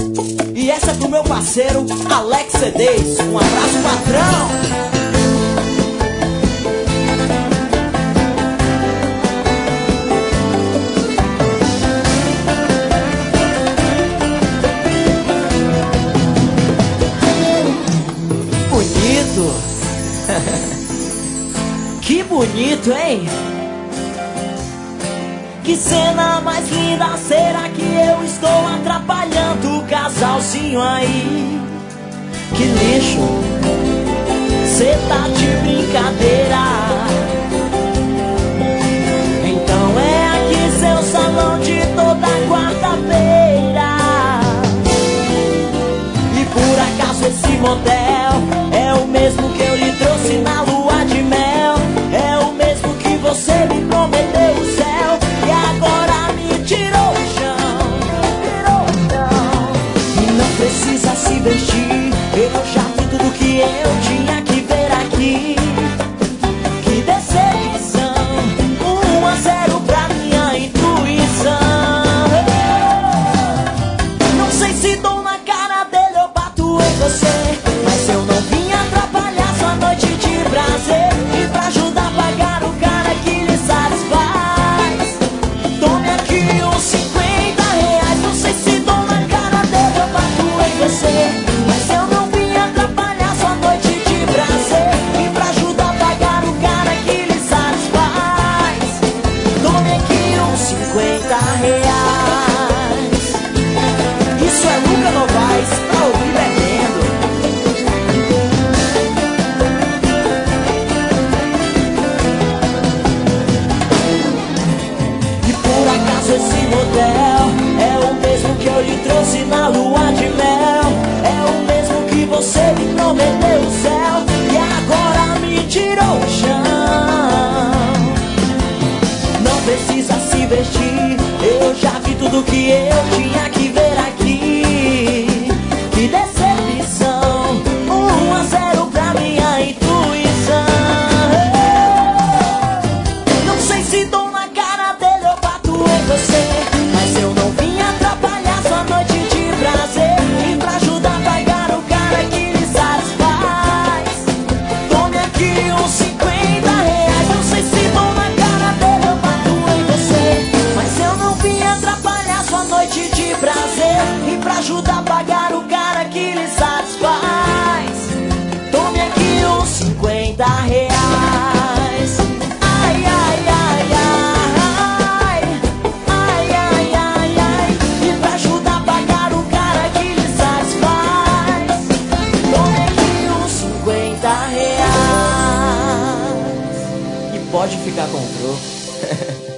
E essa é pro meu parceiro Alex CDs. Um abraço, patrão. Bonito. Que bonito, hein? Que cena mais linda, será que eu estou atrapalhando o casalzinho aí? Que lixo, cê tá de brincadeira. Então é aqui seu salão de toda quarta-feira. E por acaso esse motel é o mesmo que eu lhe trouxe na lua de mel? É o mesmo que você me prometeu o céu e agora me tirou o chão. E não precisa se vestir, eu já vi tudo que eu tinha que ver aqui. Que decepção, 1-0 pra minha intuição. Não sei se dou na cara dele ou bato em você, mas eu não vim atrapalhar sua noite de prazer. E pra ajudar a pagar o cara que lhe satisfaz, tome aqui uns 50 reais. Não sei se dou na cara dele ou bato em você, mas eu não vim atrapalhar sua noite de prazer. E pra ajudar a pagar o cara que lhe satisfaz, tome aqui uns 50 reais. Isso é Luca Novaes pra ouvir bebendo. E por acaso esse motel é o mesmo que eu lhe trouxe na lua de mel? É o mesmo que você me prometeu o céu e agora me tirou o chão. Não precisa se vestir, eu já vi tudo que eu tinha que ver aqui. Que decepção, 1-0 pra minha intuição. Não sei se dou na cara dele ou bato em você, mas eu não vim atrapalhar sua noite de prazer. E pra ajudar a pagar o cara que lhe satisfaz, tome aqui uns 50 reais. Não sei se dou na cara dele ou bato em você, mas eu não vim atrapalhar sua noite de prazer. E pra ajudar a pagar o cara que lhe satisfaz, tome aqui uns 50 reais. Ai, ai, ai, ai, ai, ai, ai, ai. E pra ajudar a pagar o cara que lhe satisfaz, tome aqui uns 50 reais. E pode ficar com o troco.